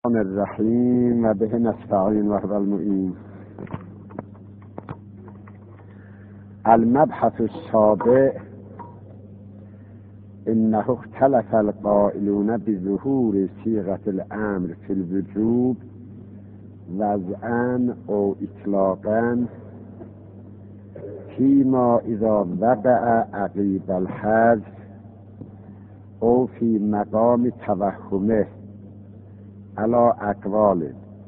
الرحیم و به نستعین و هو المعین. المبحث السابع انه اختلف القائلون بظهور صيغة الامر في الوجوب وضعا او اطلاقا فيما اذا وقع عقیب الحذف او في مقام توهمه على اقوال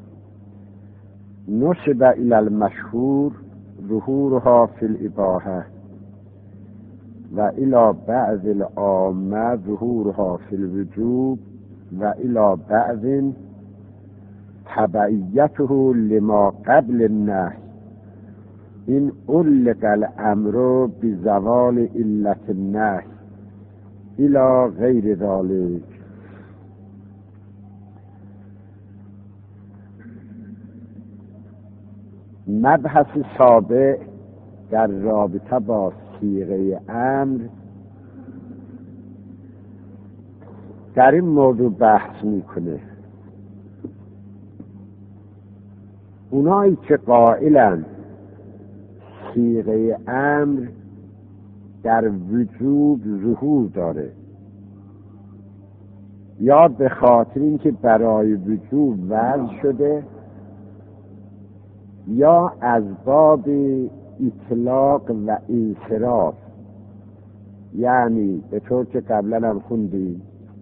نسب الى المشهور ظهورها في الاباحه و الى بعض العامه ظهورها في الوجوب و الى بعض تبعیته لما قبل النهی این علق الامر بزوال علت النهی الى غیر ذلك. مبحث سابع در رابطه با صیغه امر در این موضوع بحث میکنه. اونایی که قائلن صیغه امر در وجوب ظهور داره یا به خاطر اینکه برای وجوب وضع شده یا از باب اطلاق و انصراف، یعنی به طور که قبلا هم خوندیم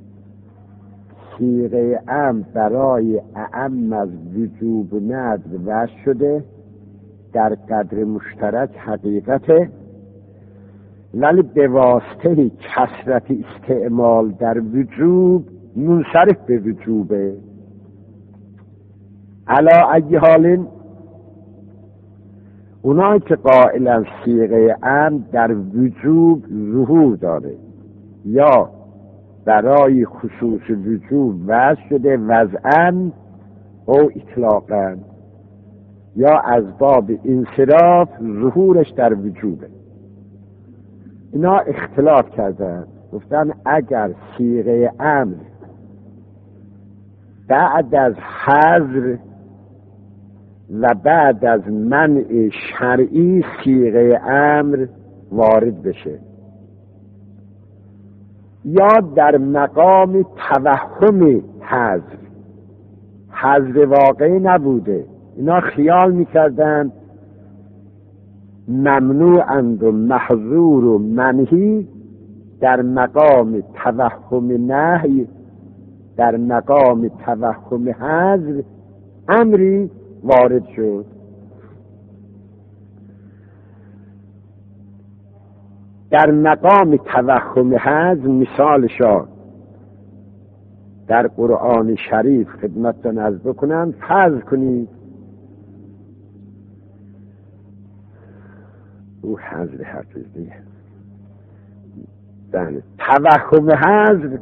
صیغه امر برای اعم از وجوب و ندب وضع شده در قدر مشترک حقیقته، ولی به واسطه کثرت استعمال در وجوب منصرف به وجوبه. علا ای حال اونایی که قائلن صیغه امر در وجوب ظهور داره یا برای خصوص وجوب وضع شده وضعاً او اطلاقاً یا از باب انصراف ظهورش در وجوبه، اینا اختلاف کردن. گفتن اگر صیغه امر بعد از حذر و بعد از منع شرعی صیغه امر وارد بشه یا در مقام توهم حذر واقعی نبوده، اینا خیال میکردن ممنوعند و محظور و منهی در مقام توهم نهی در مقام توهم حذر امری وارد شد. در مقام توهم حذر مثالشا در قرآن شریف خدمتتون عرض بکنم. فرض کنید او حذر حقیقیه، بله توهم حذر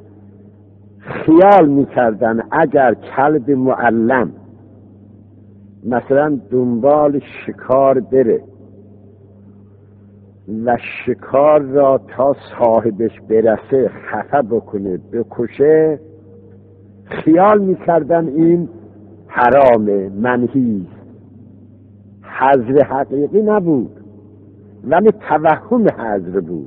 خیال میکردن اگر کلب معلم مثلا دنبال شکار بره و شکار را تا صاحبش برسه خفه بکنه بکشه، خیال میکردن این حرامه منهی، حذر حقیقی نبود ولی توهم حذر بود.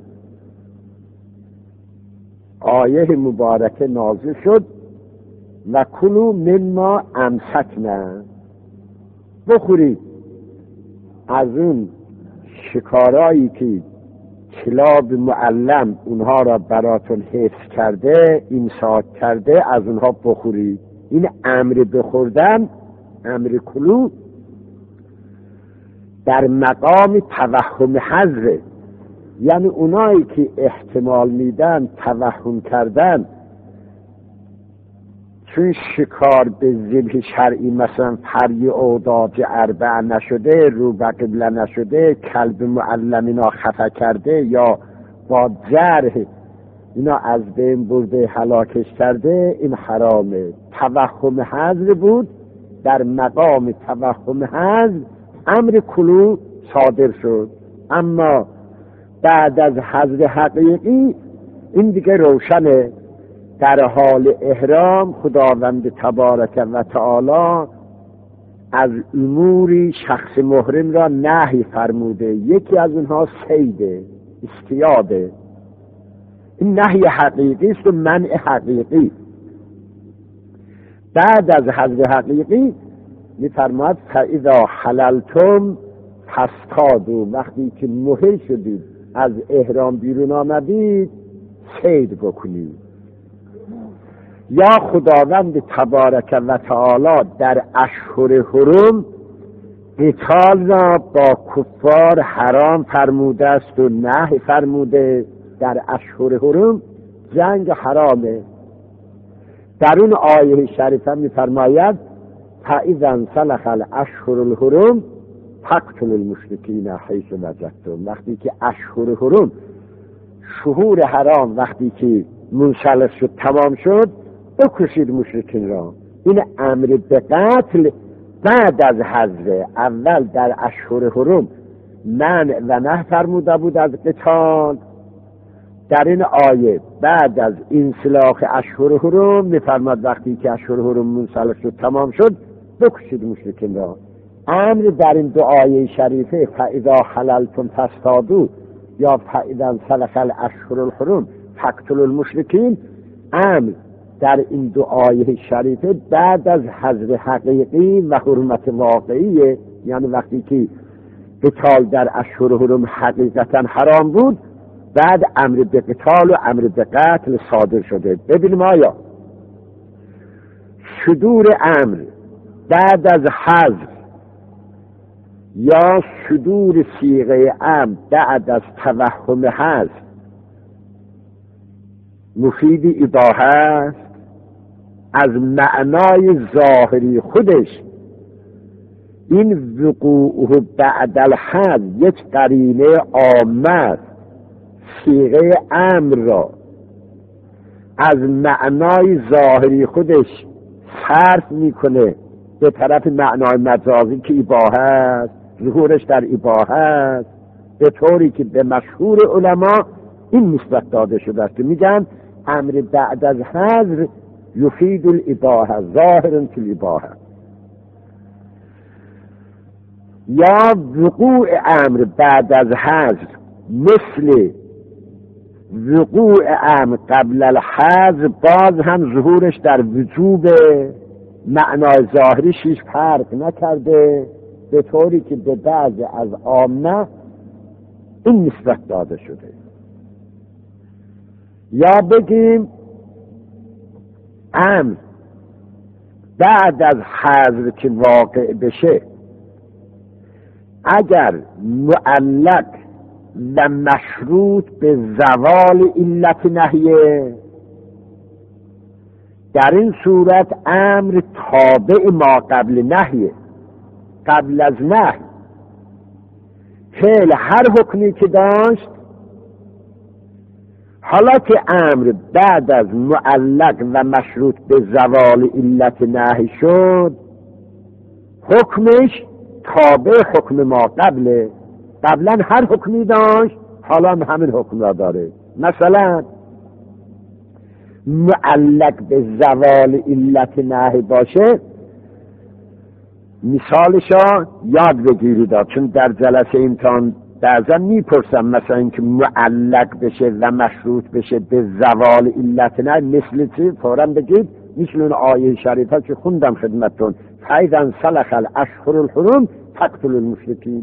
آیه مبارکه نازل شد و کلوا مما امسکنا، بخورید از اون شکارایی که کلاب معلم اونها را براتون حفظ کرده امساک کرده از اونها بخورید. این امر بخوردن، امر کلو در مقام توهم حذر، یعنی اونایی که احتمال میدن توهم کردن چون شکار به ذبح شرعی مثلا پری اوداج اربع نشده، رو به قبله نشده، کلب معلم اینا خفه کرده یا با جرح اینا از بین برده هلاکش کرده، این حرامه. توهم حذر بود، در مقام توهم حذر امر کلو صادر شد. اما بعد از حذر حقیقی این دیگه روشنه در حال احرام خداوند تبارک و تعالی از اموری شخص محرم را نهی فرموده. یکی از اونها صید، اصطیاده. این نهی حقیقی است و منع حقیقی. بعد از حذف حقیقی می‌فرماید فاذا حللتم فاصطادوا، وقتی که محل شدید از احرام بیرون آمدید صید بکنید. یا خداوند تبارک و تعالی در اشهر حرم قتال را با کفار حرام فرموده است و نهی فرموده. در اشهر حرم جنگ حرامه. در اون آیه شریفه می‌فرماید فاذا انسلخ الاشهر الحرم فاقتلوا المشرکین حیث وجدتم. وقتی که اشهر حرم، شهور حرام، وقتی که منسلخ شد، تمام شد، بکشید مشرکین را. این امر به قتل بعد از حذف. اول در اشهر حرم منع و نهی فرموده بود از قتال. در این آیه بعد از انسلاخ اشهر حرم می‌فرماد وقتی که اشهر حرم منسلخ شد، تمام شد، بکشید مشرکین را. امر در این دو آیه شریفه فاذا حللتم فاصطادوا یا فاذا انسلخ الاشهر الحرم فاقتلوا المشرکین، امر در این دو آیه شریفه بعد از حذف حقیقی و حرمت واقعی، یعنی وقتی که قتال در اشهر حرم حقیقتا حرام بود، بعد امر به قتال و امر به قتل صادر شده. ببینیم آیا صدور امر بعد از حذف یا صدور صیغه امر بعد از توهم حذف مفید اباحه است؟ از معنای ظاهری خودش این وقوع بعد الحذف یک قرینه عامه صیغه امر را از معنای ظاهری خودش صرف میکنه به طرف معنای مجازی که اباحه است، ظهورش در اباحه است، به طوری که به مشهور علما این نسبت داده شده است. میگن امر بعد از حذف یفید الاباحه، ظاهر فی الاباحه. یا وقوع امر بعد از حذف مثل وقوع امر قبل الحذف، باز هم ظهورش در وجوب، معنای ظاهریش هیچ فرق نکرده، به طوری که به بعض از عامه این نسبت داده شده. یا بگیم امر بعد از حذف که واقع بشه اگر معلق و مشروط به زوال علت نهیه، در این صورت امر تابع ما قبل نهیه. قبل از نهی فعل هر حکمی که داشت، حالا که امر بعد از معلق و مشروط به زوال علت نهی شد، حکمش تابع حکم ما قبله. قبلا هر حکمی داشت، حالا همین حکم را داره. مثلا معلق به زوال علت نهی باشه، مثالشا یاد بگیرید، چون در جلسه امتحان بعضا میپرسم مثلا اینکه معلق بشه و مشروط بشه به زوال علت نهی مثل چی؟ فوراً بگید مثل اون آیه شریفه که خوندم خدمتتون فاذا انسلخ الاشهر الحرم فاقتلوا المشرکین.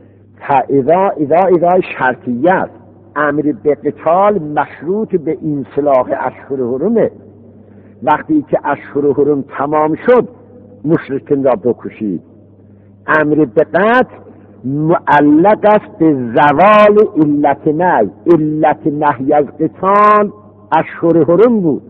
اذا شرطیه است، امر به قتال مشروط به انسلاخ اشهر حرمه. وقتی که اشهر حرم تمام شد مشرکین را بکشید. امر به قتل معلق است به زوال علت نهی. علت نهی از قتال اشهر حرم بود.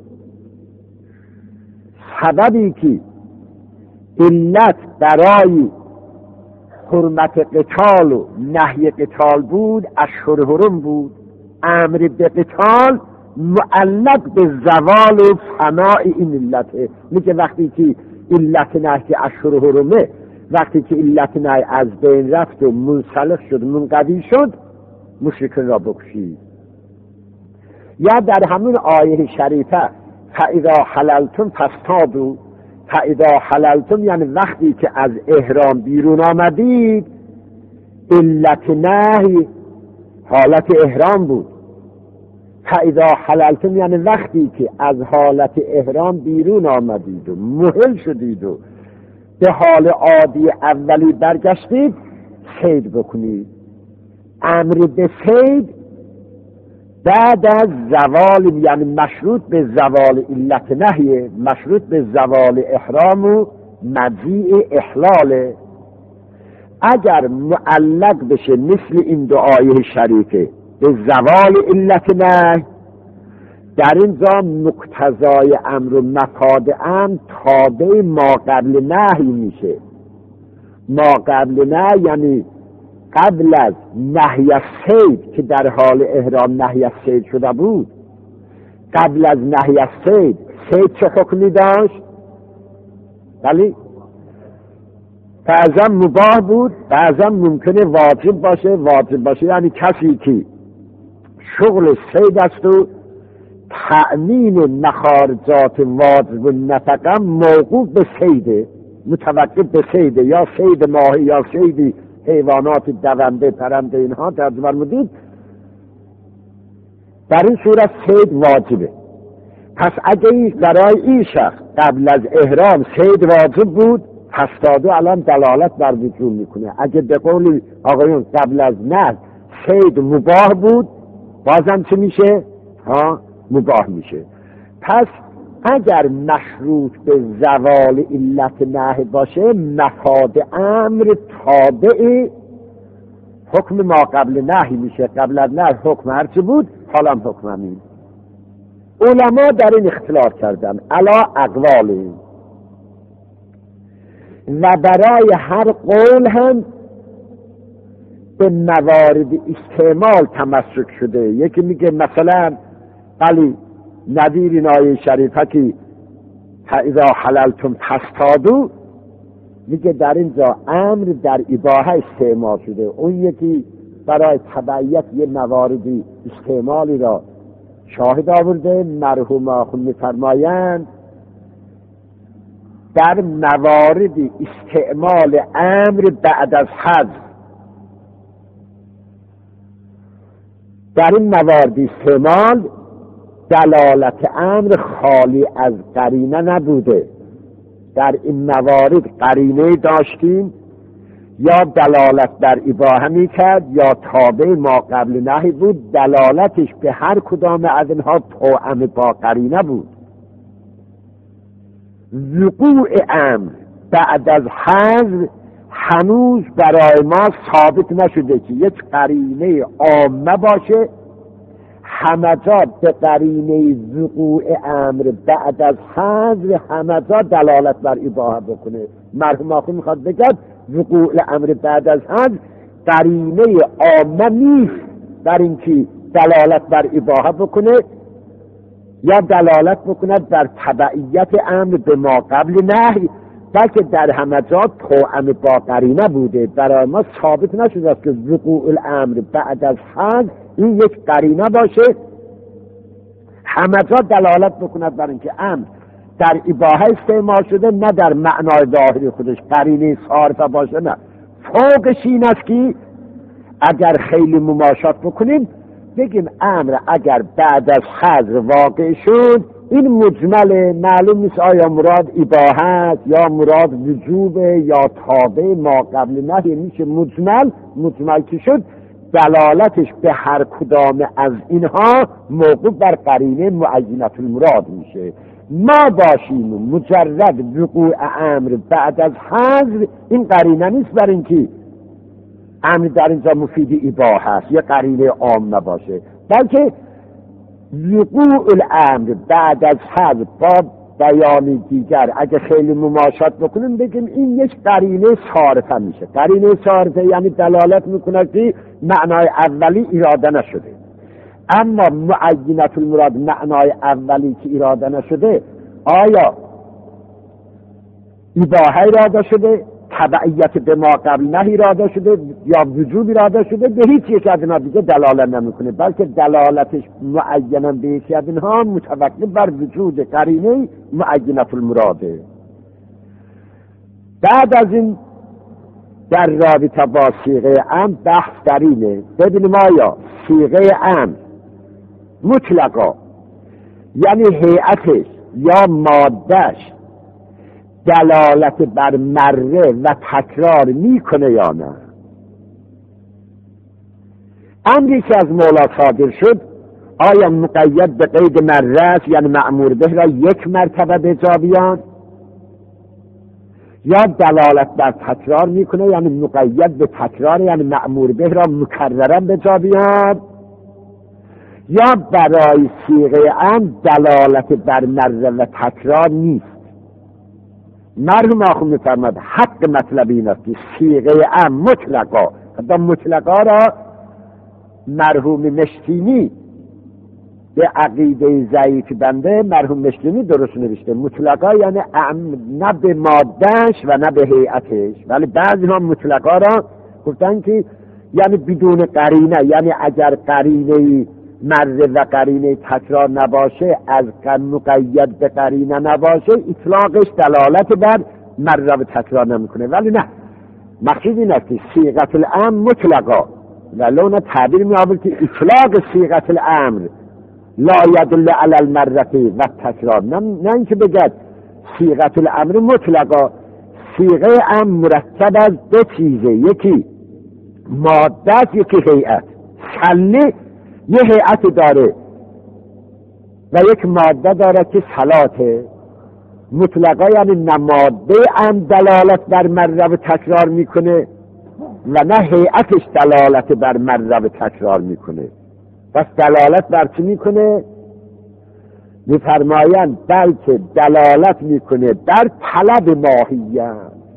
سببی که علت برای حرمت قتال و نهی قتال بود اشهر حرم بود. امر به قتال معلق به زوال و فناء این علته. میگه وقتی که علت نهی اشهر حرمه، وقتی که علت نهی از بین رفت و منسلخ شد، منقضی شد، مشرکین را بکشید. یا در همون آیه شریفه فاذا حللتم فاصطادوا، فاذا حللتم یعنی وقتی که از احرام بیرون آمدید، علت نهی حالت احرام بود. فاذا حللتم یعنی وقتی که از حالت احرام بیرون آمدید و محل شدید و به حال عادی اولی برگشتید، صید بکنید. امر به صید بعد از زوال، یعنی مشروط به زوال علت نهیه، مشروط به زوال احرام و مجیء احلاله. اگر معلق بشه مثل این دعای شریفه به زوال علت نهی، در اینجا مقتضای امر و مفاد امر تابع ما قبل نهی میشه. ما قبل نهی یعنی قبل از نهی از صید که در حال احرام نهی از صید شده بود، قبل از نهی از صید چه حکمی داشت؟ ولی بعضا مباح بود، بعضا ممکنه واجب باشه یعنی کسی که شغل صید است و تأمین مخارجات واجب و نفقه موقوف به صیده، متوقف به صیده، یا صید ماهی یا صید حیوانات دونده پرنده اینها ترجمه فرمودید، در این صورت صید واجبه. پس اگه برای این شخص قبل از احرام صید واجب بود، فاصطادوا الان دلالت بر وجوب میکنه. اگه به قول آقایون قبل از نهی صید مباح بود، بازم چه میشه؟ مباح میشه. پس اگر مشروط به زوال علت نهی باشه، مفاد امر تابع حکم ما قبل نهی میشه. قبل از نهی حکم هرچی بود، حالا حکم همین. علما در این اختلاف کردن علا اقوال، و برای هر قول هم به موارد استعمال تمسک شده. یکی میگه مثلا ولی نظیر این آیه شریفه که فاذا حللتم فاصطادوا، میگه در اینجا امر در اباحه استعمال شده. اون یکی برای تبعیت یه مواردی استعمالی را شاهد آورده. مرحوم آخون میفرمایند در موارد استعمال امر بعد از حذف، در این موارد استعمال دلالت امر خالی از قرینه نبوده. در این موارد قرینه داشتیم یا دلالت بر اباحه میکرد یا تابع ما قبل نهی بود، دلالتش به هر کدام از اینها توأم با قرینه بود. وقوع امر بعد از حذف هنوز برای ما ثابت نشده که یک قرینه عامه باشه همه جا به قرینه وقوع امر بعد از حذف همه جا دلالت بر اباحه بکنه. مرحوم آخون میخواد بگد وقوع امر بعد از حذف قرینه عامه نیست در اینکه دلالت بر اباحه بکنه یا دلالت بکنه بر تبعیت امر به ما قبل نهی، بلکه در همه جا توأم با قرینه بوده. برای ما ثابت نشده است که وقوع الامر بعد از حذف این یک قرینه باشه همه جا دلالت بکند بر اینکه امر در اباحه استعمال شده، نه در معنای ظاهری خودش قرینه صارفه باشه. نه، فوقش این است که اگر خیلی مماشات بکنیم بگیم امر اگر بعد از حذف واقع شد این مجمل، معلوم نیست آیا مراد اباحه است یا مراد وجوبه یا تابع ما قبل نهی. میشه مجمل که شد دلالتش به هر کدام از اینها موقوف بر قرینه معینة المراد میشه. ما باشیم مجرد وقوع امر بعد از حذف، این قرینه نیست بر اینکه امر در اینجا مفید اباحه است یا قرینه عامه باشه، بلکه وقوع الامر بعد از حذف با بیان دیگر اگه خیلی مماشات بکنیم بگیم این یک قرینه صارفه میشه. قرینه صارفه یعنی دلالت میکنه که معنای اولی اراده نشده، اما معینة المراد معنای اولی که اراده نشده آیا اباحه اراده شده، تبعیت به ما قبل نه اراده شده یا وجوب اراده شده به هیچ یک از اینها دیگه دلالت نمیکنه، بلکه دلالتش معینا به یکی از اینها متوقف بر وجود قرینه معینه المراده. بعد از این در رابطه با صیغه امر بحث در اینه ببینیم آیا صیغه امر مطلقا یعنی هیئتش یا مادهش دلالت بر مره و تکرار میکنه یا نه. امری که از مولا صادر شد آیا مقید به قید مره است یعنی مأمور به را یک مرتبه به جا بیان، یا دلالت بر تکرار میکنه یعنی مقید به تکرار یعنی مأمور به را مکررا به جا بیان، یا برای صیغه امر دلالت بر مره و تکرار نیست. مرحوم آخوند می‌فرماد حق مطلب این است که صیغه امر مطلقا، حتی مطلقا را مرحوم مشتینی به عقیده ضعیف بنده مرحوم مشتینی درست نوشته مطلقا یعنی نه به مادهش و نه به هیئتش، ولی بعضی ها مطلقا را گفتن که یعنی بدون قرینه، یعنی اگر قرینه مره و قرینه تکرار نباشه، از مقید به قرینه نباشه، اطلاقش دلالت بر مره و تکرار نمیکنه. ولی نه، مقصود این است که صیغه الامر مطلقا ولو نه تعبیر می‌آورد که اطلاق صیغه الامر لا یدل علی المره و تکرار، نه اینکه بگد صیغه الامر مطلقا. صیغه امر مرکب از دو چیزه، یکی ماده یکی هیئت. صلی یه هیئت داره و یک ماده داره که صلاته. مطلقا یعنی نه ماده امر دلالت بر مره و تکرار میکنه و نه هیئتش دلالت بر مره و تکرار میکنه. پس دلالت بر چی میکنه؟ میفرمایند بلکه دلالت میکنه بر طلب ماهیت.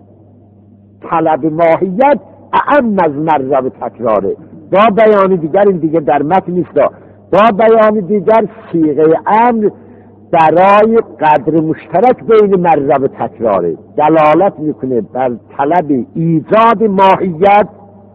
طلب ماهیت اعم از مره و تکراره. با بیان دیگر، این دیگه در متن نیست، با بیان دیگر صیغه امر برای قدر مشترک بین مره و تکراره، دلالت میکنه بر طلب ایجاد ماهیت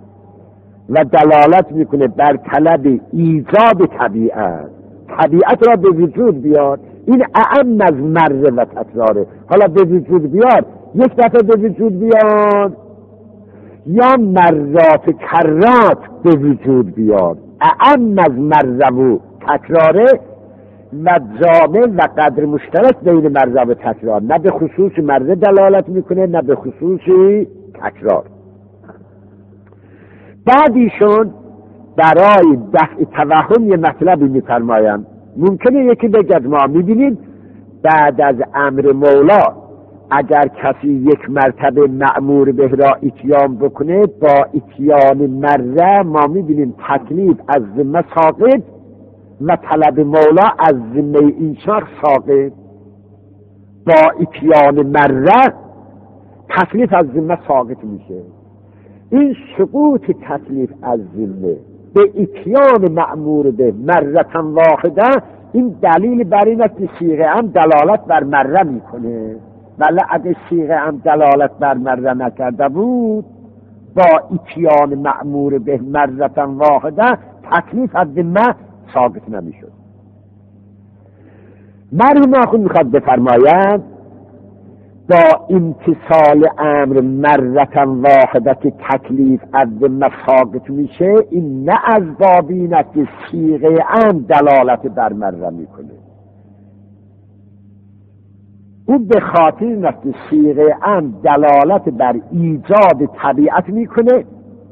و دلالت میکنه بر طلب ایجاد طبیعت. طبیعت را به وجود بیاد، این اعم از مره و تکراره. حالا به وجود بیاد، یک دفعه به وجود بیاد یا مرات کرات به وجود بیاد، اعم از مره و تکراره و جامع و قدر مشترک بین مره و تکرار، نه به خصوص مره دلالت میکنه نه به خصوص تکرار. بعدیشون برای دفع توهم یه مطلبی میفرمایند. ممکنه یکی بگد ما میبینیم بعد از امر مولا اگر کسی یک مرتبه مأمور به را اتیان بکنه، با اتیان مره ما میبینیم تکلیف از ذمه ساقط و طلب مولا از ذمه این شخص ساقط. با اتیان مره تکلیف از ذمه ساقط میشه. این سقوط تکلیف از ذمه به اتیان مأمور به مرة واحده، این دلیل بر این است که صیغه هم دلالت بر مره میکنه. ولی اگه صیغه هم دلالت بر مره نکرده بود، با اتیان مأمور به مرة واحده تکلیف از ذمه ساقط نمیشد. مرحوم آخوند میخواد بفرمایند با امتصال امر مرة واحده که تکلیف از ذمه ساقط میشه، این نه از باب این است که صیغه امر دلالت بر مره میکنه، او به خاطر این است که صیغه امر دلالت بر ایجاد طبیعت میکنه.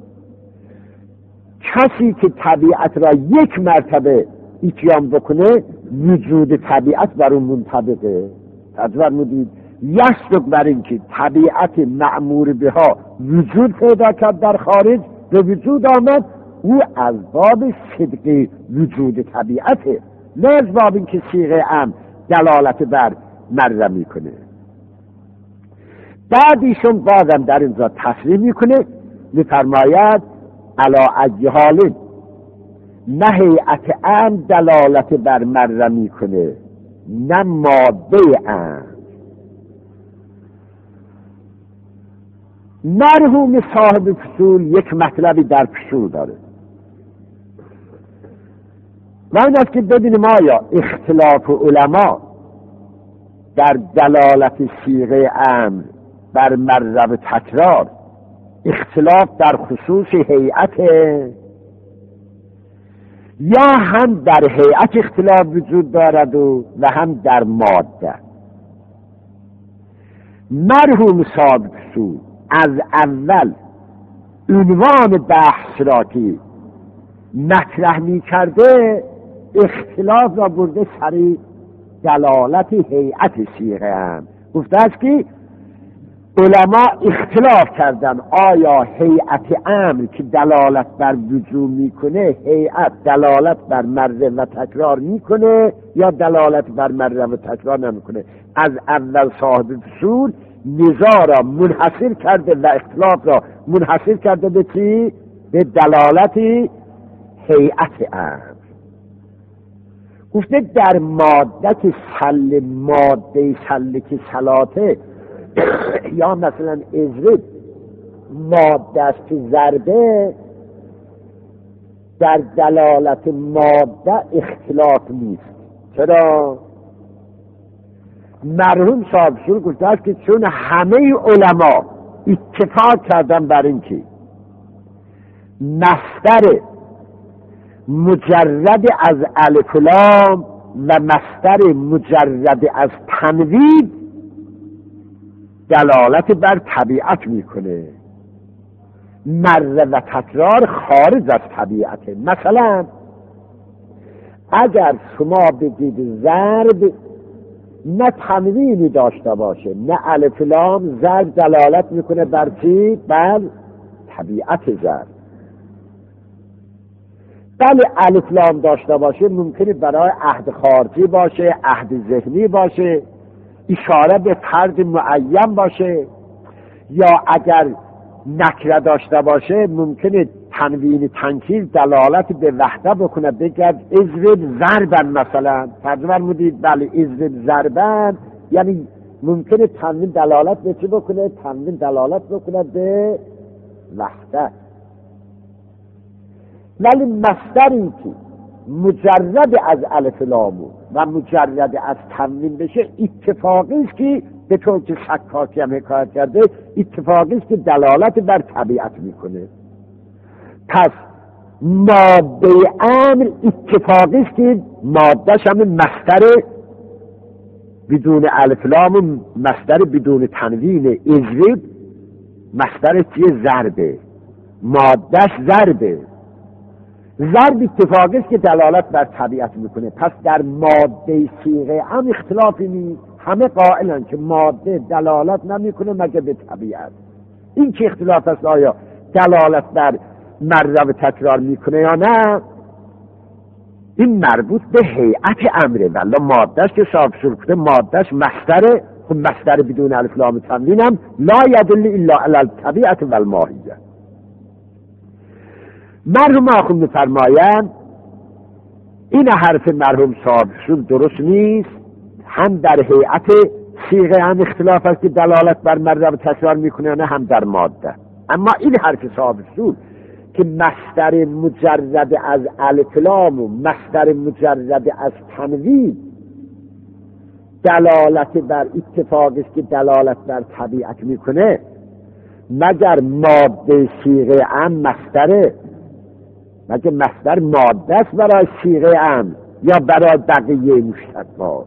کسی که طبیعت را یک مرتبه اتیان بکنه، وجود طبیعت بر اون منطبقه. تجربه مدید یصدق بر این که طبیعت مأمور بها وجود پیدا کرد در خارج، به وجود آمد، او از باب صدق وجود طبیعته، نه از باب این که صیغه امر دلالت بر مره میکنه. بعدیشون بازم در اینجا تصریح میکنه، میفرماید علا ای حال نه هیئت امر دلالت بر مره میکنه نه ماده امر. مرحوم صاحب فصول یک مطلبی در فصول داره و این است که ببینیم آیا اختلاف علما در دلالت صیغه امر بر مر و تکرار اختلاف در خصوص هیئت یا هم در هیئت اختلاف وجود دارد و هم در ماده. مرحوم صاحب فصول از اول عنوان بحث را که مطرح می کرده اختلاف را برده سر دلالت هیئت صیغه هم گفته است که علما اختلاف کردن آیا هیئت امر که دلالت بر وجوب میکنه هیئت دلالت بر مر و تکرار میکنه یا دلالت بر مر و تکرار نمیکنه. از اول صاحب فصول نزاع را منحصر کرده و اختلاف را منحصر کرده به چی؟ به دلالت هیئت امر. گفته در ماده که ماده سله که صلاته یا مثلا اضرب ماده است که ضربه، در دلالت ماده اختلاف نیست. چرا؟ مرحوم صاحب فصول گفته است که چون همه علما اتفاق کردن بر این که مصدر مجرد از الف و لام و مصدر مجرد از تنوین دلالت بر طبیعت میکنه، مر و تکرار خارج از طبیعته. مثلا اگر شما بگید ضرب نه تنوینی داشته باشه نه الف لام، ضرب دلالت میکنه بر چی؟ بر طبیعت ضرب. بله الف لام داشته باشه ممکنه برای عهد خارجی باشه، عهد ذهنی باشه، اشاره به فرد معین باشه، یا اگر نکره داشته باشه ممکنه تنوین تنکیر دلالت به وحده بکنه، بگرد اضرب ضربن مثلا، فرض فرمودید بله اضرب ضربن، یعنی ممکنه تنوین دلالت به چی بکنه؟ تنوین دلالت بکنه به وحده. ولی مصدری که مجرد از الف لام و مجرد از تنوین بشه اتفاقی است که به طور که سکاتی هم حکایت کرده اتفاقی است که دلالت بر طبیعت میکنه. پس ماده امر اتفاقی است که مادهش هم مصدر بدون الف لام و مصدر بدون تنوین اضرب، مصدر چیه؟ ضربه، مادهش ضربه. ضرب اتفاقی است که دلالت بر طبیعت میکنه. پس در ماده صیغه هم اختلافی نیست، همه قائلن که ماده دلالت نمیکنه مگه به طبیعت. این که اختلاف است آیا دلالت بر مر و تکرار میکنه یا نه، این مربوط به هیئت امره. ولی مادهش که صاحب فصول کنه مادهش مصدره، خب مصدر بدون الف لام تنوین هم لا یدل الا علی الطبیعت و الماهیه. مرحوم آخوند می‌فرمایند این حرف مرحوم صاحب فصول درست نیست، هم در هیئت صیغه هم اختلاف است که دلالت بر مر و تکرار میکنه نه هم در ماده. اما این حرف صاحب فصول که مصدر مجرد از الف لام و مصدر مجرد از تنوین دلالت بر اتفاقی است که دلالت بر طبیعت میکنه، مگر ماده صیغه هم مصدره؟ مگه مصدر ماده است برای صیغه امر یا برای بقیه مشتقات؟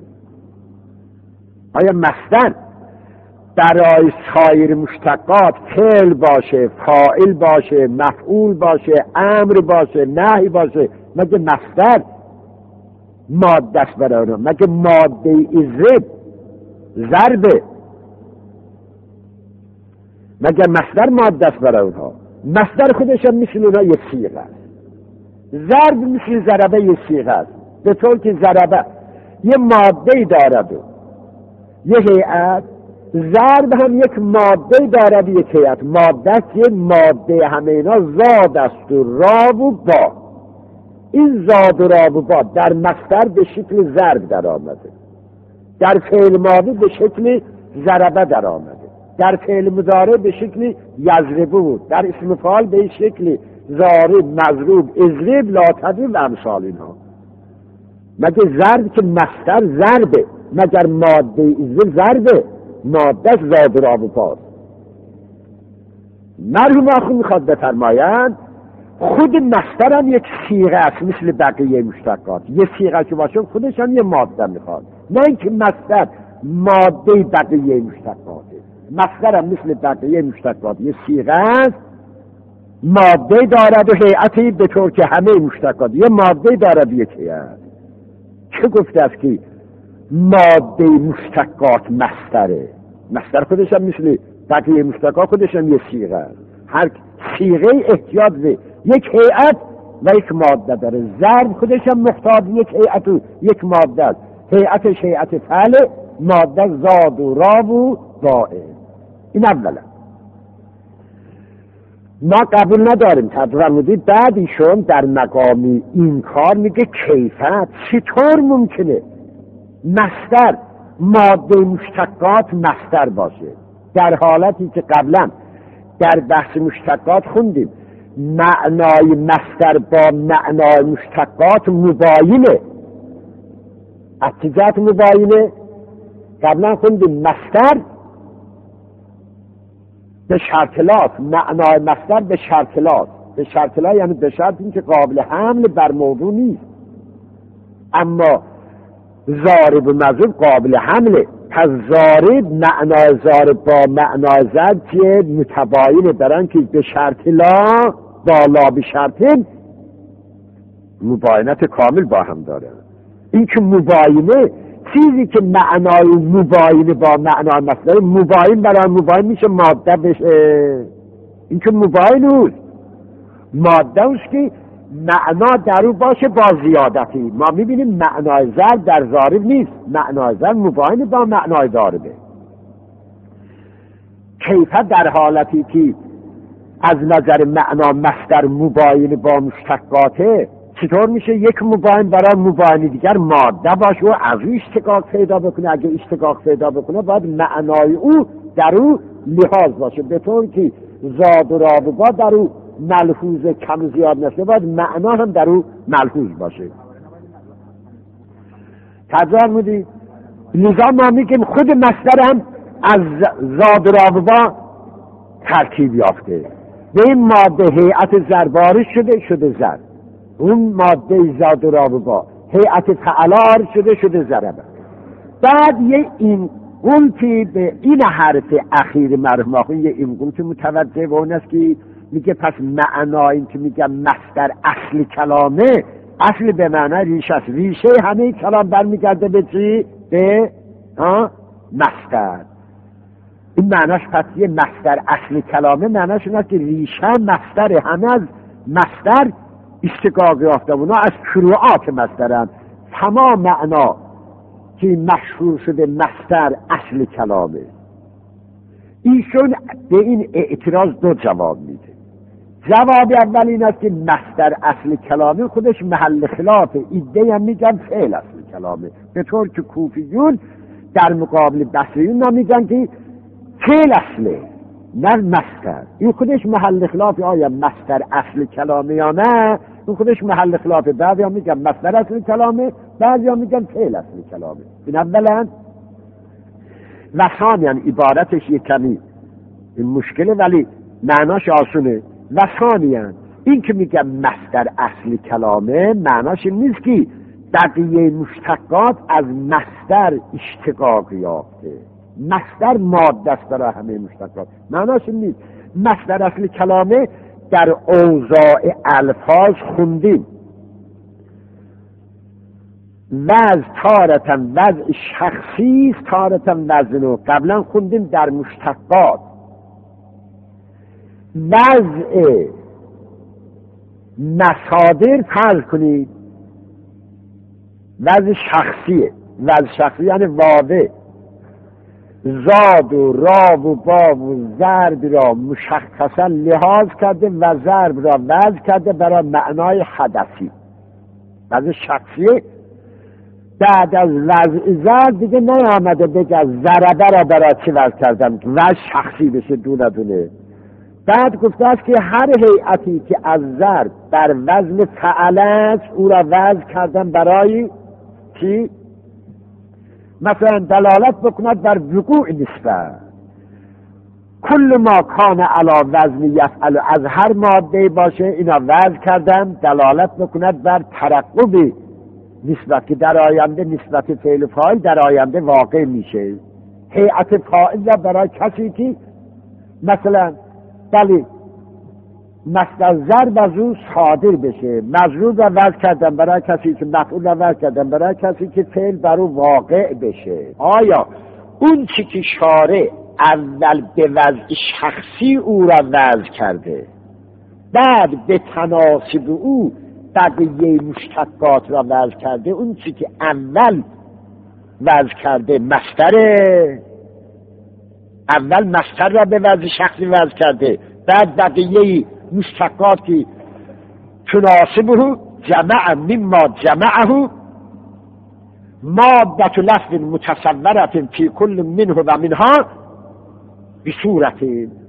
آیا مصدر برای سایر مشتقات فعل باشه، فاعل باشه، مفعول باشه، امر باشه، نهی باشه، مگه مصدر ماده است برای اونها؟ مگه ماده اضرب ضربه؟ مگه مصدر ماده است برای اونها؟ مصدر خودش هم مثل اونها یه صیغه است. ضرب مثل ضربه یه صیغه است، به طور که ضربه یه ماده دارد و یه هیئت، ضرب هم یک ماده دارد یک هیئت. ماده است یه ماده، همه اینا زاد است و راب و با. این زاد و راب و با در مصدر به شکل ضرب در آمده، در فعل ماضی به شکل ضربه در آمده. در فعل مضارع به شکل یضربو بود، در اسم فاعل به شکل ضارب، مضروب، اضرب، لا تضرب و امثال اینها. مگه ضرب که مصدر ضربه، مگر ماده اضرب ضربه؟ ماده زاد را بپاس. مرحوم آخو میخواد بفرمایند خود مصدر هم یک صیغه است مثل بقیه مشتقات. یه صیغه که باشه خودش هم یه ماده میخواد، نه اینکه مصدر ماده بقیه مشتقاته. مصدر هم مثل بقیه مشتقات یه صیغه است، ماده دارد و هیئتی به طور که همه مشتقات یه ماده دارد یک هیئت. چه گفته است که ماده مشتقات مصدره؟ مصدر خودش هم مثل بقیه مشتقات خودش هم یه صیغه است. هر صیغه احتیاج به یک هیئت و یک ماده داره. ضرب خودش هم محتاج یک هیئت و یک ماده است. هیئتش هیئت فعل، ماده زاد و راب و باعث. این اولا ما قبول نداریم. تفرمودید بعد ایشون در مقامی این کار میگه کیفیت چطور ممکنه مصدر ماده مشتقات مصدر باشه، در حالتی که قبلا در بحث مشتقات خوندیم معنای مصدر با معنای مشتقات مباینه. اتجاه مباینه قبلا خوندیم مصدر به شرطلات، معنای مصدر به شرطلات. به شرطلات یعنی به شرط این که قابل حمل بر موضوع نیست، اما ضارب و مضروب قابل حمله. پس ضارب معنای ضارب با معنای ضرب که متباینه، برن که به شرط لا بالا به شرط مباینت کامل با هم داره. این که مباینه چیزی که معنای مباینه با معنای مصدر مباین برای مباین میشه ماده بشه. این که مباین اوست، ماده اوست که معنا در او باشه با زیادتی. ما میبینیم معنای ضرب در ضارب نیست، معنای ضرب مباین با معنای ضاربه. کیفیت در حالتی که از نظر معنا مصدر مباین با مشتقاته، چطور میشه یک مباین برای مباین دیگر ماده باشه و از او اشتقاق پیدا بکنه؟ اگه اشتقاق پیدا بکنه باید معنای او در او لحاظ باشه، به طور که زاد و رابطه در او ملحوظ کم زیاد نشه، باید معنا هم در او ملحوظ باشه. تجار مودی نظام ما میگیم خود مصدر هم از زاد و رابطه ترکیب یافته. به این ماده هیئت ضرباری شده ضرب، اون ماده زاد و رابطه هیئت فعلار شده ضربه. بعد یه این قلتی به این حرف اخیر مرحوم آخون یه این قلت متوجه به اون است که میگه پس معنا این که میگه مصدر اصل کلامه، اصل به معنی ریشه است. ریشه همه کلام برمیگرده به چی؟ به مصدر. این معناش پس یه مصدر اصل کلامه معناش اینه که ریشه مصدر، همه از مصدر اشتقاق یافته، اونا از فروعات مصدرن. تمام معنا که مشهور شده مصدر اصل کلامه. ایشون به این اعتراض دو جواب میده. جواب اول این است که مصدر اصل کلامه خودش محل خلافه. ایده هم میگن فعل اصل کلامه، به طور که کوفیون در مقابل بصریون میگن که فعل اصله نه مصدر. این خودش محل خلافه. آیا مصدر اصل کلامه یا نه؟ این خودش محل خلافه. بعضی هم میگن مصدر اصل کلامه، بعضی هم میگن فعل اصل کلامه. این اولا. و ثانیاً عبارتش یک کمی مشکله ولی معناش آسونه. و ثانیاً این که میگن مصدر اصل کلامه معناش این نیست که بقیه مشتقات از مصدر اشتقاق یافته. مصدر ماده است برای همه مشتقات، معناش این نیست. مصدر اصل کلامه در اوضاع الفاظ خوندیم. وضع تارتن وضع شخصی است، تارتن وزنو قبلا خوندیم در مشتقات. وضع مصادر فرض کنید وضع شخصیه. وضع شخصی یعنی واضح. زاد و راب و باب و ضرب را مشخصا لحاظ کرده و ضرب را وضع کرده برای معنای حدثی. وضع شخصیه بعد از وضع زر دیگه نیامده بگه ضربه را برای چی وضع کردم وضع شخصی بشه دونه دونه. بعد گفته است که هر هیئتی که از زر بر وزن فعل است او را وضع کردم برای چی؟ مثلا دلالت بکند بر وقوع نسبت. کل ما کان علی وزن یفعل، از هر ماده باشه اینا وضع کردم دلالت بکند بر ترقب نسبت که در آینده نسبت فعل فاعل در آینده واقع میشه. هیئت فاعل را برای کسی که مثلا بله مصدر ضرب از او صادر بشه، مجرور را وضع کردم برای کسی که مفعول را وضع کردم برای کسی که فعل بر او واقع بشه. آیا اون چی که شارع اول به وضع شخصی او را وضع کرده بعد به تناسب او بقیه مشتقات را وضع کرده، اون چی که اول وضع کرده مصدره، اول مصدر را به وضع شخصی وضع کرده بعد بقیه مشتقات که تناسبه جمع مما جمعه مادة لفظ متصورة فی کل منه و منها بصورت.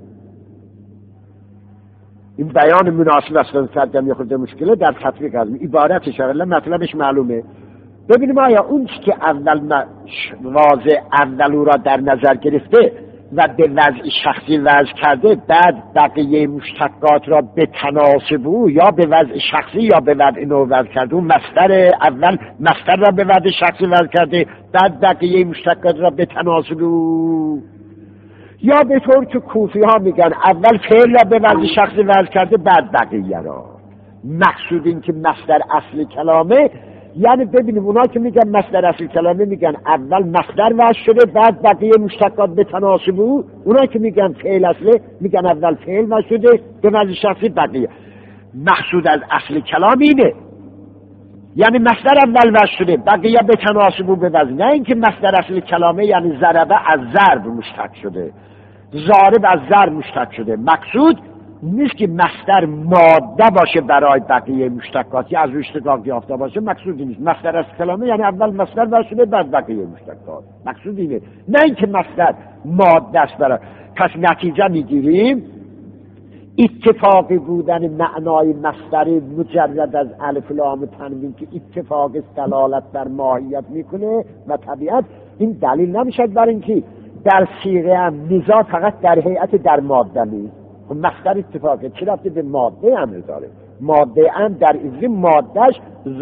این بیان مناسب است کردم یه خورده مشکله در تطبیق از عبارتش اول مطلبش معلومه. ببینیم آیا اون چی که اول واضح اول او را در نظر گرفته و به وضع شخصی وضع کرده بعد بقیه مشتقات را به تناسب او یا به وضع شخصی یا به وضع نوع وضع کرده، اون مصدر اول مصدر را به وضع شخصی وضع کرده بعد بقیه مشتقات را به تناسب او، یا به طور که کوفی ها میگن اول فعل را به وضع شخصی وضع کرده بعد بقیه را. مقصود این که مصدر اصل کلامه، یعنی ببینیم اونا که میگن مصدر اصل کلامه میگن اول مصدر وضع شده بعد بقیه مشتقات به تناسب او، اونا که میگن فعل اصله میگن اول فعل وضع شده به وضع شخصی بقیه. مقصود از اصل کلام اینه، یعنی مصدر اول وضع شده بقیه به تناسب او به وضع، نه اینکه مصدر اصل کلامه یعنی ضربه از ضرب مشتق شده ضارب از ضرب مشتق شده. مقصود نیست که مصدر ماده باشه برای بقیه مشتقات یا از اشتقاق یافته باشه، مقصود نیست. مصدر از کلامه یعنی اول مصدر وضع شده بعد بقیه مشتقات، مقصود اینه، نه اینکه مصدر ماده است برای. پس نتیجه میگیریم اتفاقی بودن معنای مصدر مجرد از الف لام تنوین که اتفاق دلالت بر ماهیت میکنه و طبیعت، این دلیل نمیشد بر اینکه در صیغه هم نزاع فقط در هیئت در ماده نیست. مصدر اتفاقه چی رفته به ماده امر داره؟ ماده هم در ازی مادهش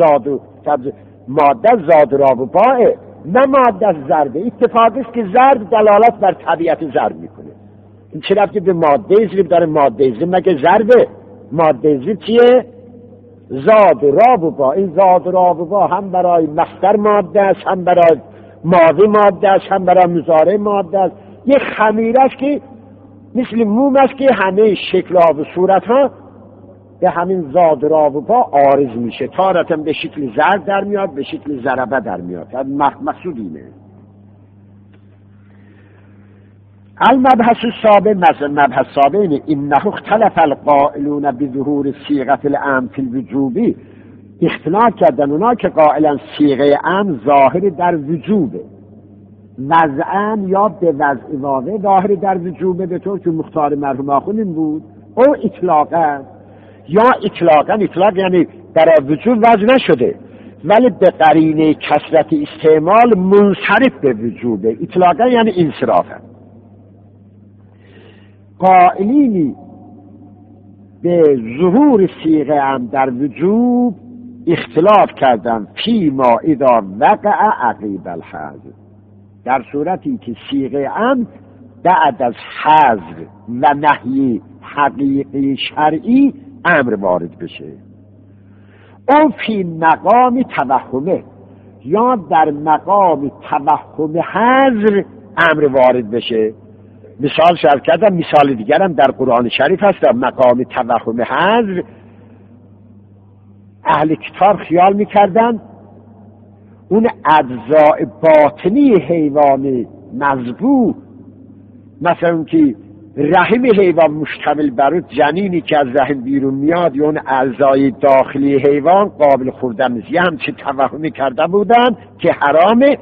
ماده زاد را و باه، نه ماده ضربه. اتفاقی است که ضرب دلالت بر طبیعت ضرب میکنه. این چی رفته به ماده ازی داره؟ ماده ازی مگه ضربه؟ ماده ازی چیه؟ زاد را و باه. این زاد را و باه هم برای مصدر ماده است، هم برای ماضی ماده است، هم برای مضارع ماده است. یه خمیره است که مثل موم است که همه شکل ها و صورت ها به همین زاد را و با عارض میشه، تارتا به شکل ضرب در میاد به شکل ضربه در میاد. مقصود اینه. المبحث السابع، مبحث سابع اینه انه اختلف القائلون بظهور صیغه الامر فی الوجوب. اختلاف کردن اونا که قائلا صیغه امر ظاهر در وجوبه، وضعاً یا به وضع واقع ظاهر در وجوبه، به طور که مختار مرحوم آخونین بود، او اطلاقاً یا اطلاق یعنی در وجوب وضع نشده ولی به قرینه کثرت استعمال منصرف به وجوبه. اطلاقاً یعنی انصرافاً. قائلینی به ظهور صیغه امر در وجوب اختلاف کردن فی ما اذا وقع عقیب الحذف، در صورتی که صیغه امر بعد از حذف و نهی حقیقی شرعی امر وارد بشه، او فی مقام توهمه یا در مقام توهم حذف امر وارد بشه. مثال شرح کردم، مثال دیگر هم در قرآن شریف هست. در مقام توهم حذف اهل کتاب خیال میکردن اون اجزاء باطنی حیوان مذبوح، مثلا که رحم حیوان مشتمل بر جنینی که از رحم بیرون میاد یا اون اعضای داخلی حیوان قابل خوردن نیست. یه همچه توهمی کرده بودن که حرامه.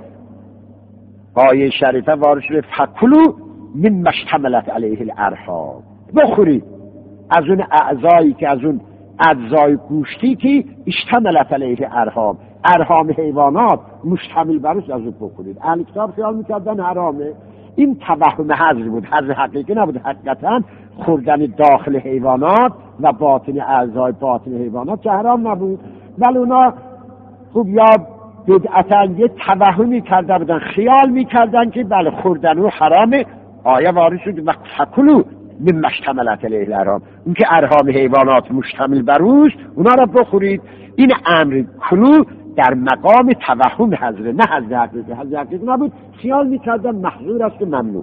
آیه شریفه وارد شده فکلوا مما اشتملت علیه الارحام، بخورید از اون اعضایی که از اون اجزای گوشتی که اشتملت علیه الارحام، ارحام حیوانات مشتمل برش، از اون بخورید. اهل کتاب خیال میکردن حرامه. این توهم حظ بود، حظ حقیقی نبود. حقیقتا خوردن داخل حیوانات و باطن اعضای باطن حیوانات که حرام نبود، ولی اونا خوب یا بدعتاً یه توهمی کرده بودن، خیال میکردن که بله خوردن رو حرامه. آیه وارد شد و فکلوا مما اشتملت علیه الارحام، اون که ارحام حیوانات مشتمل بر اوش اونا را بخورید. این امر کلو در مقام توهم حضره، نه حضر حقیقی. حضر حقیقی نبود، خیال میکردن محظور است و ممنوع.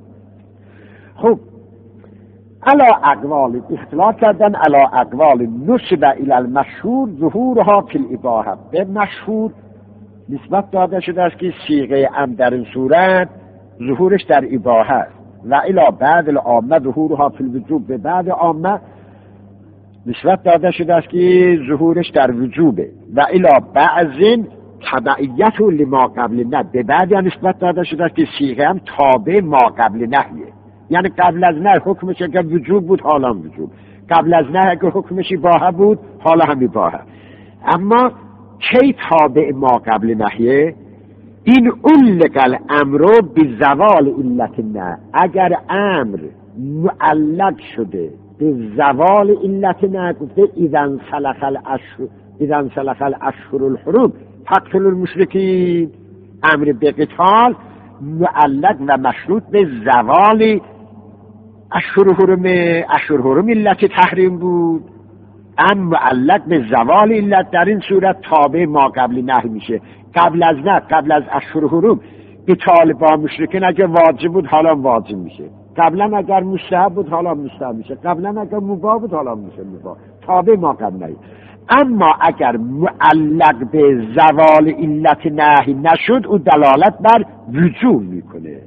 خب علا اقوال اختلاف کردن، علا اقوال نسب الی المشهور ظهورها فی الاباحه، به مشهور نسبت داده شده است که صیغه ام در این صورت ظهورش در اباحه است، و الی بعد العامه ظهورها فی الوجوب، به بعد عامه نسبت داده شده است که ظهورش در وجوبه، و الی بعض تبعیت لما قبل نه، به بعد نسبت داده شده است که صیغه هم تابع ما قبل نهیه. یعنی قبل از نه حکمش اگر وجوب بود حالا هم وجوب، قبل از نه اگر حکمش اباحه بود حالا هم اباحه. اما کی تابع ما قبل نهیه؟ این علق الامر بزوال علت نه، اگر امر معلق شده به زوال علت نه، گفته اذا سلخ الاشهر الحرم فاقتلوا المشرکین، امر به قتال معلق و مشروط به زوال اشهر حرم علت تحریم بود. ام معلق به زوال علت در این صورت تابع ما قبل نهی میشه. قبل از نه، قبل از اشهر حرم قتال با مشرکین اگه واجب بود حالا واجب میشه، قبلا اگر مستحب بود حالا مستحب میشه، قبلا اگر مباح بود حالا میشه مباح، تابع ما قبل نهی. اما اگر معلق به زوال علت نهی نشد او دلالت بر وجوب میکنه.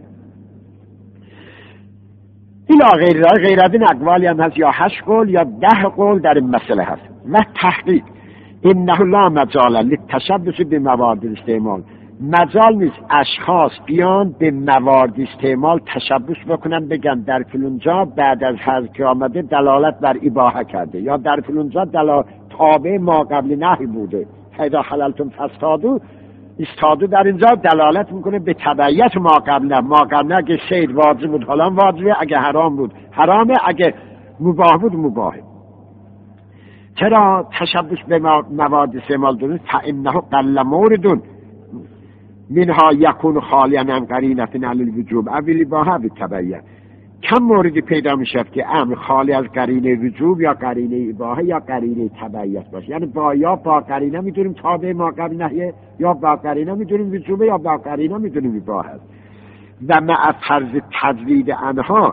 این غیر از این اقوالی هم هست، یا 8 قول یا 10 قول در این مسئله هست. و تحقیق انه لا مجال للتشبث بموارد استعمال، مجال نیست اشخاص بیان به موارد استعمال تشبث بکنن، بگن در فلانجا بعد از حذف که آمده دلالت بر اباحه کرده، یا در فلانجا تابع ما قبل نهی بوده، فاذا حللتم فاصطادوا، استادو در اینجا دلالت میکنه به تبعیت ما قبل نه. ما قبل نه اگه صید واجب بود حالا واجبه، اگه حرام بود حرامه، اگه مباح بود مباحه. چرا تشبث به مواد استعمال دونه؟ فانه قل مورد منها یکون خالیا عن قرینه علی الوجوب او الاباحه بالتبعیت. کم موردی پیدا میشه که امر خالی از قرینه وجوب یا قرینه اباحه یا قرینه تبعیت باشه. یعنی با قرینه میدونیم تابع ما قبل نهیه، یا با قرینه میدونیم وجوبه، یا با قرینه میدونیم اباحه. و مع فرض تجرید آنها،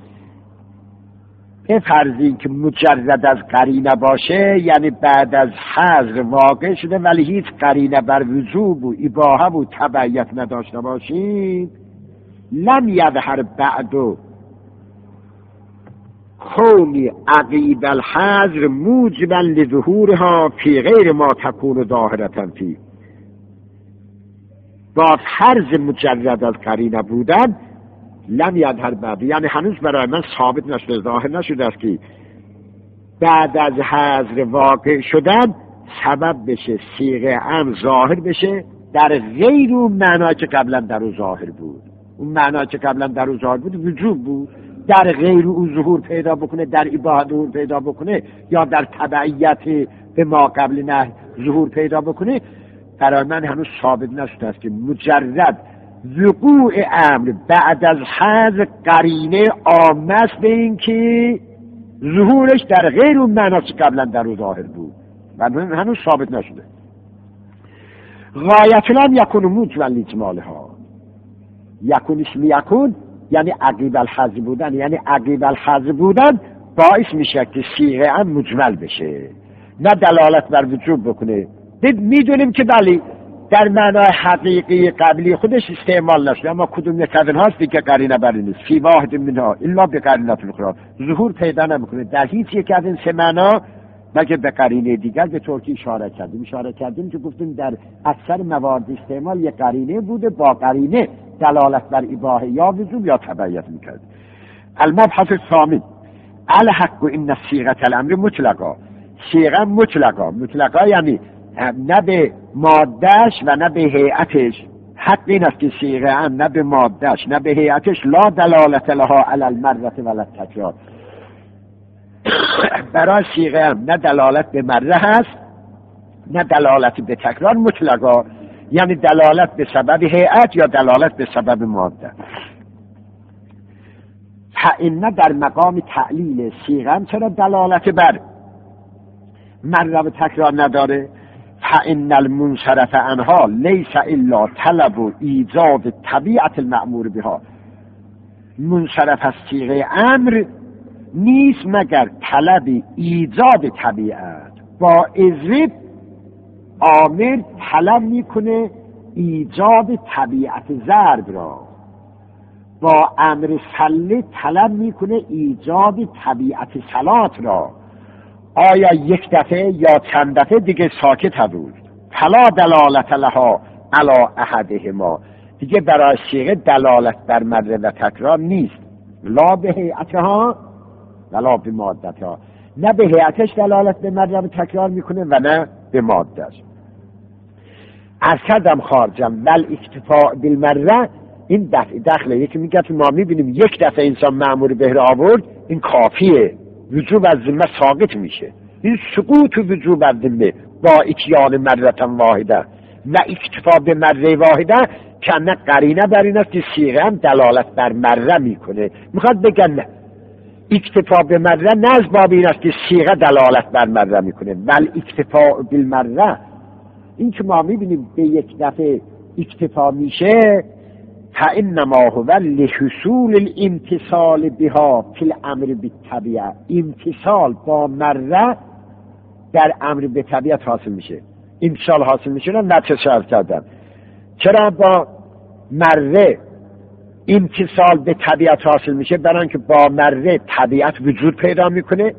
به فرضی که مجرد از قرینه باشه، یعنی بعد از حذف واقع شده ولی هیچ قرینه بر وجوب و اباحه و تبعیت نداشته باشید، لم یظهر بعد کونی عقیب الحذر موجبا لظهورها فی غیر ما تکون ظاهرة فی. با فرض مجرد از قرینه بودن لم یظهر بعد، یعنی هنوز برای من ثابت نشده، ظاهر نشده است که بعد از حذر واقع شدن سبب بشه صیغه ام ظاهر بشه در غیر اون معنی که قبلا در او ظاهر بود. اون معنی که قبلا در او ظاهر بود وجوب بود، در غیر او ظهور پیدا بکنه، در اباحه ظهور پیدا بکنه، یا در تبعیت به ما قبل نه ظهور پیدا بکنه، برای من هنوز ثابت نشده است که مجرد وقوع امر بعد از حذف قرینه عامه است به این که ظهورش در غیر اون معنی که قبلا در او ظاهر بود، و هنوز ثابت نشده. غایت لم یکون موجبا لاجمالها، یکون اسم یکون یعنی عقیب الحذف بودن، یعنی عقیب الحذف بودن باعث میشه که صیغه هم مجمل بشه، نه دلالت بر وجوب بکنه. میدونیم که بلی در معنای حقیقی قبلی خودش استعمال نشده، اما کدوم یک از اینهاست دیگه قرینه بر این نیست. فی واحد منها الا بقرینه اخرى، ظهور پیدا نمیکنه در هیچ یک از این سه معنا مگه به قرینه دیگر. به طور که اشاره کردیم که گفتیم در اکثر موارد استعمال یک قرینه بوده، با قرینه دلالت بر اباحه یا وجوب یا تبعیت میکرد. المبحث الثامن الحق ان صيغه الامر مطلقا، صیغه مطلقا یعنی نه به مادهش و نه به هیئتش. حق این است که صیغه هم نه به مادهش نه به هیئتش لا دلالت لها علی المره ولا التکرار، برای صیغه هم نه دلالت به مره هست نه دلالت به تکرار مطلقا، یعنی دلالت به سبب هیئت یا دلالت به سبب ماده. فإن در مقام تعلیل صیغه هم چرا دلالت بر مره و تکرار نداره؟ فإن المنصرف عنها لیس الا طلب و ایجاد طبیعت المأمور بها، منصرف از صیغه امر نیست مگر طلب ایجاد طبیعت. با اضرب آمر طلب میکنه ایجاد طبیعت ضرب را، با امر صلی طلب میکنه ایجاد طبیعت صلات را. آیا یک دفعه یا چند دفعه دیگه ساکت بود؟ فلا دلالت لها علی احدهما، دیگه برای صیغه دلالت بر مره و تکرار نیست، لا به هیئتها ولا به مادتها، نه به هیئتش دلالت به مره و تکرار میکنه و نه به مادهش. از کردم خارجم ول اکتفاء بالمره، این دخله یکی میگه که ما میبینیم یک دفعه انسان مأمور به را آورد این کافیه، وجوب از ذمه ساقط میشه. این سقوط وجوب از ذمه با اتیان مرتن واحده و اکتفا به مره واحده که نه قرینه بر این است که صیغه هم دلالت بر مره میکنه. میخواد بگن نه، اکتفا به مره نه از باب این است که صیغه دلالت بر مره میکنه، ولی اکتفا بالمره این که ما میبینیم به یک دفعه اکتفا میشه، فانما هو لحصول الامتصال بها فی الامر بالطبیعه، امتصال با مره در امر به طبیعت حاصل میشه. امتصال حاصل میشه نه چه شرط کردن. چرا با مره امتصال به طبیعت حاصل میشه؟ برای اینکه با مره طبیعت وجود پیدا میکنه.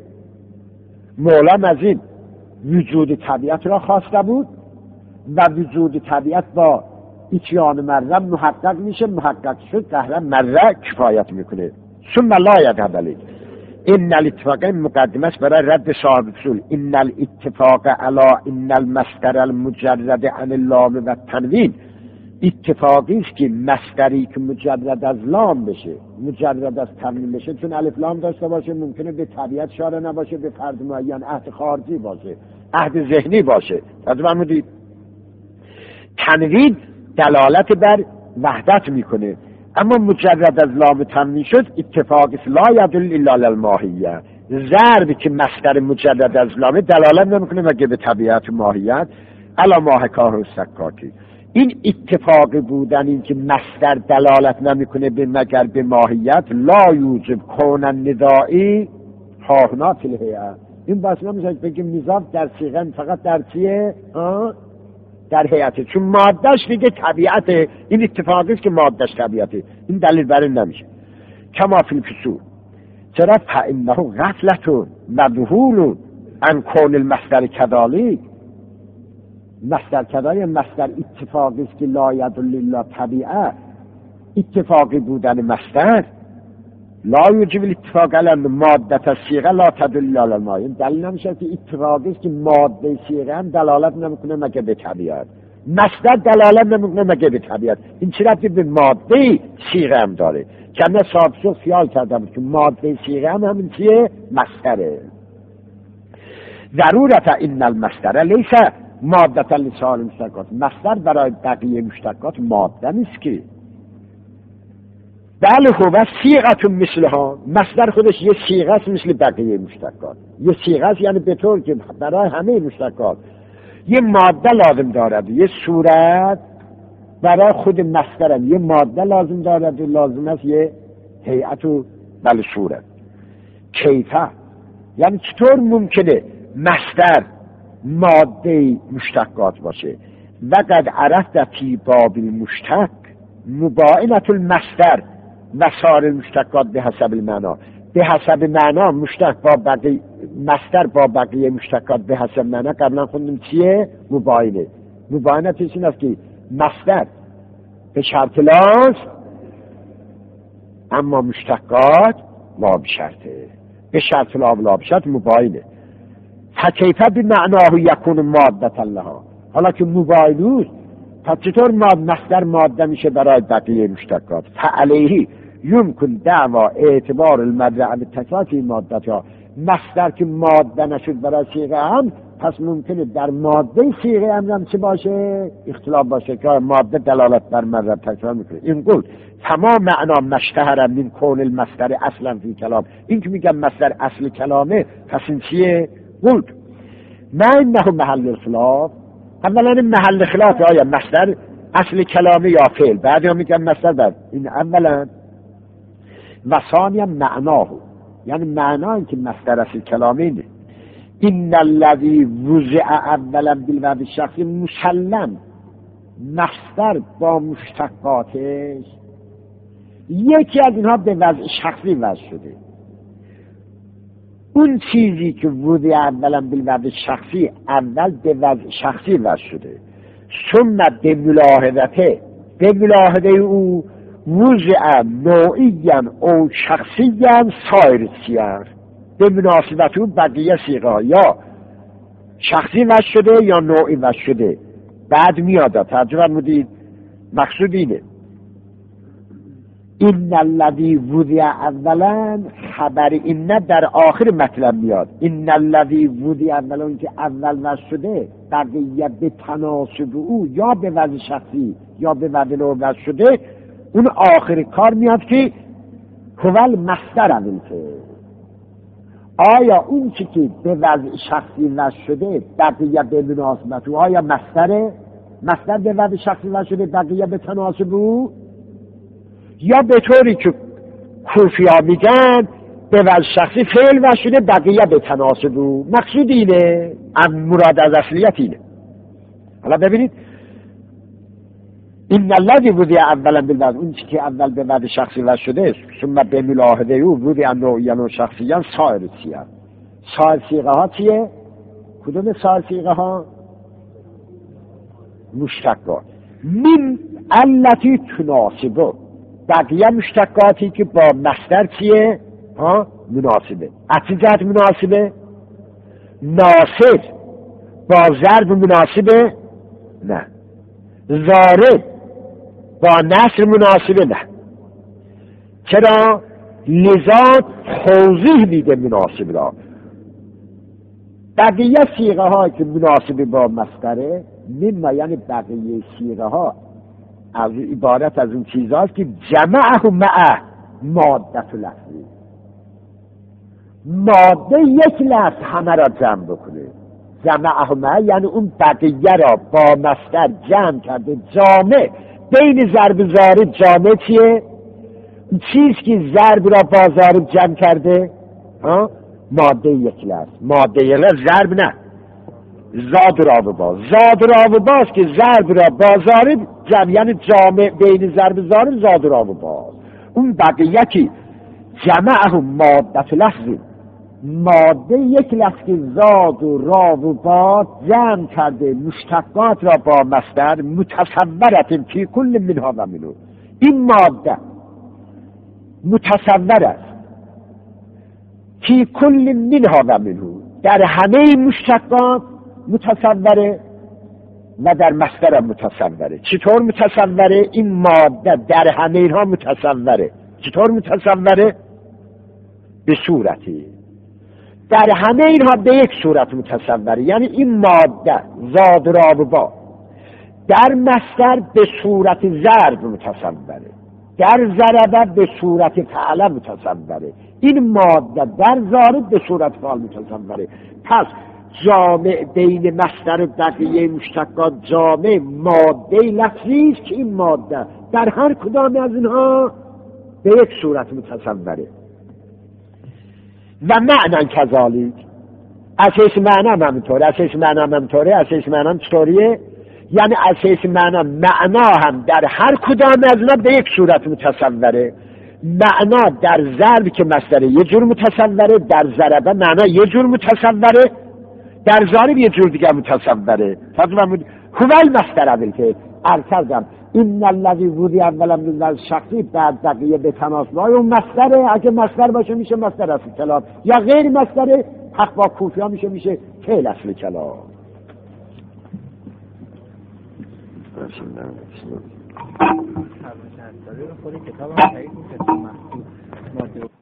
مولام از این وجود طبیعت را خواسته بود و وجود طبیعت با اتیان مره محقق میشه، محقق شد قهرا مره کفایت میکنه. ثم لا یذهب ان الاتفاق مقدمه است برای رد صاحب اصول. ان الاتفاق علی ان المصدر المجرد عن اللام و التنوین، اتفاقی است که مصدری که مجرد از لام بشه مجرد از تنوین بشه، چون الف لام داشته باشه ممکنه به طبیعت شاره نباشه، به فرد معین عهد خارجی باشه، عهد ذهنی باشه. فرمودید تنوین دلالت بر وحدت میکنه، اما مجرد از لام تنوین شد اتفاقی لا یدل الا علی الماهیه. ضربی که مصدر مجرد از لام دلالت نمیکنه مگه به طبیعت و ماهیت. علی ما حکاه السکاکی، این اتفاقی بودن این که مصدر دلالت نمیکنه به مگر به ماهیت لا یوجب کون الندائی هاهنا فی الهیئه. این بس نمیشه بگیم نظام در صیغه فقط در چیه؟ در هیئت، چون مادهش دیگه طبیعته. این اتفاقی است که مادهش طبیعته، این دلیل بر این نمیشه. کما فی الفصول، چرا؟ فانه غفلت و ذهول عن کون المصدر کذالک. مصدر کذالک مصدر اتفاقی است که لا یدل الا طبیعه، اتفاقی بودن مصدر لا یوجب الاتفاق علی ماده الصیغه لا تدل علی الماهیه. دلیل نمیشه که اتفاقی است که ماده صیغه هم دلالت نمیکنه مگه به طبیعت، مصدر دلالت نمیکنه مگه به طبیعت. این چرا به ماده صیغه هم داره؟ که نه صاحب خیال کردم که ماده صیغه هم همین چیه؟ مصدره. ضرورت ان المصدر لیس ماده لسائر المشتقات، مصدر برای بقیه مشتقات ماده نیست که. بله هو صیغه مثلها، مصدر خودش یه صیغه است مثل بقیه مشتقات. یه صیغه است یعنی به طور که برای همه مشتقات یه ماده لازم دارد، یه صورت برای خود مصدر هم یه ماده لازم دارد و لازم است یه هیئت و بله صورت. کیفه یعنی چطور ممکنه مصدر ماده مشتقات باشه وقد عرفت فی باب المشتق مباینة المصدر و سایر المشتقات به حسب المعنا. به حسب معنا مشتق با بقیه، مصدر با بقیه مشتقات به حسب معنا قبلا خوندیم چیه؟ مباینه. مباینه چیزی این است که مصدر به شرط لاست اما مشتقات لا بشرطه، به شرط لا بشرط مباینه. فکیفه بمعناه یکون مادة لها، حالا که مباینوست پس چطور مصدر ماده میشه برای بقیه مشتقات؟ فعلیه یمکن دعوا اعتبار المدرع بالتکاتی مادتها، مصدر که ماده نشد برای صیغه هم پس ممکنه در ماده صیغه هم چه باشه؟ اختلاف باشه که ماده دلالت بر مدرع تکرار میکنه. این قول تمام معنا مشتهر من کون المصدر اصلا فی کلام، این که میگم مصدر اصل کلامه پس این چیه؟ قول ما انه محل الخلاف. اولا این محل خلاف آیا مصدر اصل کلامه یا فعل؟ بعد هم میگم مصدر بعد این اولا. و ثانیا معناه، یعنی معنای که مصدر اصل کلامه اینه. این الذی وضع اولا بالوضع الشخصی، مسلم مصدر با مشتقاتش یکی از اینها به وضع شخصی وضع شده. اون چیزی که وضع اولا بالوضع شخصی اول به وضع شخصی وضع شده، ثم به ملاحظته، به ملاحظه او وضع نوعیا او شخصیا سایر سیار، به مناسبت اون بقیه صیغه یا شخصی وضع شده یا نوعی وضع شده. بعد میاد ترجمه مدید مقصود اینه این الذی وضع اولا، خبر این در آخر مطلب میاد. این الذی وضع اولا، اون که اول وضع شده بقیه به تناسب او یا به وضع شخصی یا به وضع نوع وضع شده، اون آخر کار میاد که هول مصدر اول که آیا اون چی که به وضع شخصی وضع شده بقیه به مناسبت او آیا مصدر به وضع شخصی وضع شده بقیه به تناسب او، یا به طوری که کوفیا میگن به وضع شخصی فعل وضع شده بقیه به تناسب او. مقصود اینه، مراد از اصلیت اینه. حالا ببینید این الذی وضع اولا بالوضع، اون چی که اول به وضع شخصی وضع شده ثم به ملاحظه او وضع نوعیا و شخصیا سایر سیغه. سایر سیغه ها چیه؟ کدوم سایر سیغه ها؟ مشتقات من التی تناسبه، بقیه مشتقاتی که با مصدر چیه؟ مناسبه. از چه جهت مناسبه؟ ناصب با ضرب مناسبه؟ نه. ضارب با نصر مناسبه؟ نه. چرا؟ لذا توضیح میده مناسبه را. بقیه صیغه ها که مناسبه با مصدره مما، یعنی بقیه صیغه ها از عبارت از اون چیزهاست که جمعه معه ماده لفظی، ماده یک لفظ همه را جمع بکنه. جمعه معه یعنی اون بقیه را با مصدر جمع کرده. جامع بین ضرب ضارب جامع چیه؟ چیز که ضرب را با ضارب جمع کرده ماده یک لفظ. ماده یک لفظ ضرب نه، زاد را و باز. زاد را و باز که ضرب را با ضارب جمع، یعنی جامع بین ضرب ضارب زاد را و باز. اون بقیه که جمعه ماده لفظی، ماده یک لفظ که زاد و را و باز جمع کرده مشتقات را با مصدر متصورت فی کل منها و منو. این ماده متصور است فی کل منها و منو، در همه مشتقات متصوره و در مصدر متصوره. چطور متصوره؟ این ماده در همه اینها متصوره. چطور متصوره؟ به صورتی، در همه اینها به یک صورت متصوره. یعنی این ماده زاد را و با در مصدر به صورت ضرب متصوره، در ضربه به صورت فعل متصوره. این ماده در ضارب به صورت فعل متصوره. پس جامع بین مصدر و بقیه مشتقات جامع ماده لفظی است که این ماده در هر کدام از اینها به یک صورت متصوره. و معنی کذالک، اساس معنی همینطوره. اساس معنی همینطوره. اساس معنی چطوریه؟ یعنی از حیث معنا هم در هر کدام از اینا به یک صورت متصوره. معنا در ضرب که مصدر یه جور متصوره، در ضربه معنا یه جور متصوره، در ضارب یه جور دیگه متصوره. هو المصدر اول که ارسلم این الذی وضع اولا من شخصی بعد بقیه به تناسبای اون مصدره. اگه مصدر باشه میشه مصدر اصل کلام، یا غیر مصدره حق با کوفی ها میشه فعل اصل کلام. خود کتاب هم